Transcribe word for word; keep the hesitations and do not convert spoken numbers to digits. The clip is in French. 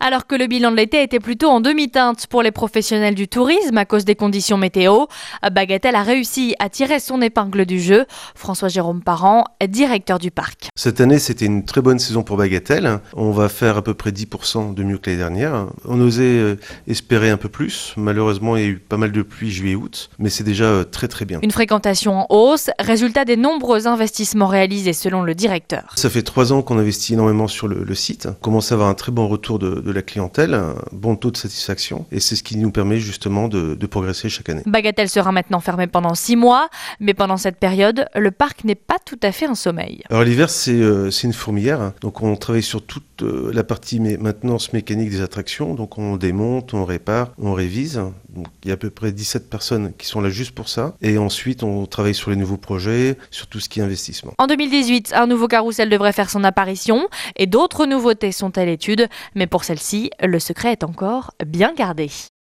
Alors que le bilan de l'été était plutôt en demi-teinte pour les professionnels du tourisme à cause des conditions météo, Bagatelle a réussi à tirer son épingle du jeu. François-Jérôme Parent, directeur du parc. Cette année, c'était une très bonne saison pour Bagatelle. On va faire à peu près dix pour cent de mieux que l'année dernière. On osait espérer un peu plus. Malheureusement, il y a eu pas mal de pluie juillet-août, mais c'est déjà très très bien. Une fréquentation en hausse, résultat des nombreux investissements réalisés selon le directeur. Ça fait trois ans qu'on investit énormément sur le, le site. On commence à avoir un très bon retour de, de la clientèle, un bon taux de satisfaction, et c'est ce qui nous permet justement de, de progresser chaque année. Bagatelle sera maintenant fermé pendant six mois, mais pendant cette période, le parc n'est pas tout à fait en sommeil. Alors l'hiver, c'est, euh, c'est une fourmilière, donc on travaille sur toute euh, la partie mé- maintenance mécanique des attractions, donc on démonte, on répare, on révise. Donc, il y a à peu près dix-sept personnes qui sont là juste pour ça, et ensuite on travaille sur les nouveaux projets, sur tout ce qui est investissement. En deux mille dix-huit, un nouveau carrousel devrait faire son apparition, et d'autres nouveautés sont à l'étude, mais pour celle-ci, le secret est encore bien gardé.